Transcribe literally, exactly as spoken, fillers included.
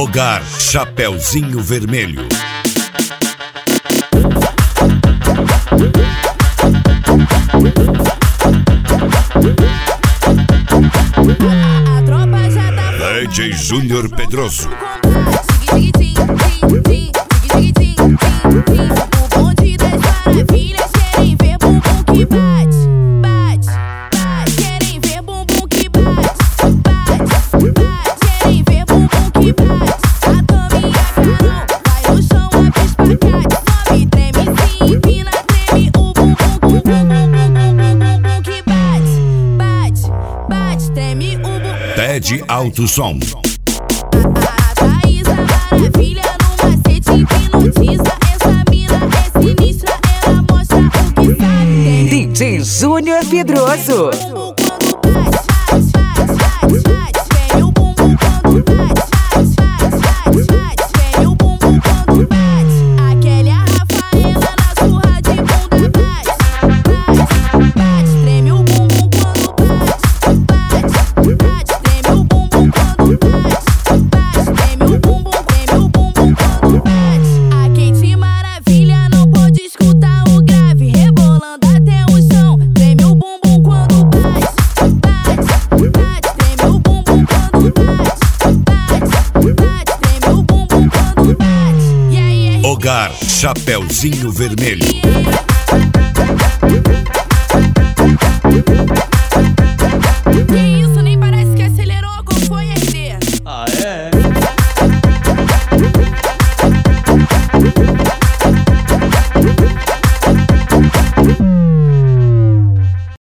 Hogar Chapeuzinho Vermelho. A tropa já tá D J Júnior Pedroso. O bonde das maravilhas querem ver bumbum que bate, bate, bate. Querem ver bumbum que bate, bate, bate. Querem ver bumbum que bate. A caminha Carol vai no chão, abre espacate. Sobe, treme, se empina, treme o bumbum, bumbum, bumbum, bumbum, bumbum que bate, bate, bate. Treme o bumbum. Pede alto som. A Thaís, a maravilha no macete hipnotiza. Essa mina é sinistra, ela mostra o que sabe. D J Júnior Pedroso. Bumbum quando bate, bate, bate, bate. Vem o bumbum quando bate, bate, bate, bate. Vem o bumbum quando bate. Aquela e a Rafaela na surra de bunda bate, bate, bate. Treme o bumbum quando bate, bate, bate. Treme o bumbum quando bate, bate. Treme o bumbum, treme o bumbum quando bate. A quente maravilha não pode escutar o grave, rebolando até o chão. Treme o bumbum quando bate, bate, bate. Treme o bumbum quando bate, bate, bate. Treme o bumbum quando bate. Yeah, yeah, yeah. Hogar Chapeuzinho Vermelho. Yeah.